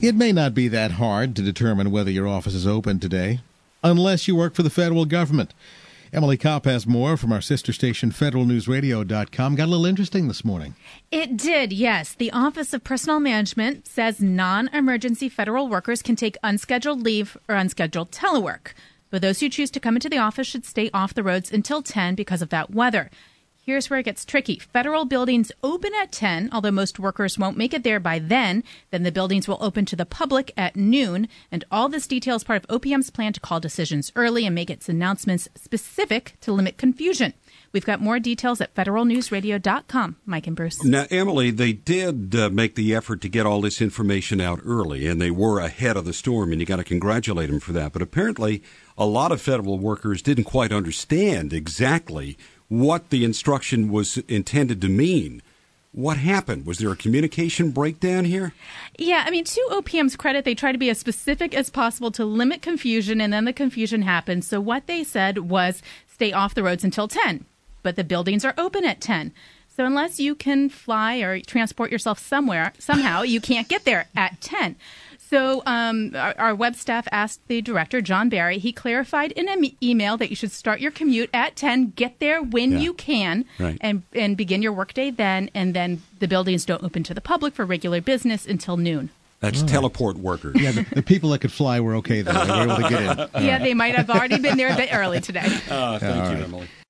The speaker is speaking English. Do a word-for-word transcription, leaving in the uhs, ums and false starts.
It may not be that hard to determine whether your office is open today, unless you work for the federal government. Emily Kopp has more from our sister station, federal news radio dot com. Got a little interesting this morning. It did, yes. The Office of Personnel Management says non-emergency federal workers can take unscheduled leave or unscheduled telework. But those who choose to come into the office should stay off the roads until ten because of that weather. Here's where it gets tricky. Federal buildings open at ten, although most workers won't make it there by then. Then the buildings will open to the public at noon. And all this detail is part of O P M's plan to call decisions early and make its announcements specific to limit confusion. We've got more details at federal news radio dot com. Mike and Bruce. Now, Emily, they did uh, make the effort to get all this information out early, and they were ahead of the storm, and you got to congratulate them for that. But apparently, a lot of federal workers didn't quite understand exactly what the instruction was intended to mean. What happened? Was there a communication breakdown here? Yeah, I mean, to O P M's credit, they try to be as specific as possible to limit confusion, and then the confusion happened. So what they said was stay off the roads until ten, but the buildings are open at ten. So unless you can fly or transport yourself somewhere, somehow, you can't get there at ten. So um, our, our web staff asked the director, John Barry. He clarified in an e- email that you should start your commute at ten, get there when yeah. you can, right. and, and begin your workday then, and then the buildings don't open to the public for regular business until noon. That's oh. teleport workers. Yeah, the, the people that could fly were okay, though. They were able to get in. Yeah, they might have already been there a bit early today. Uh, thank All you, right. Emily.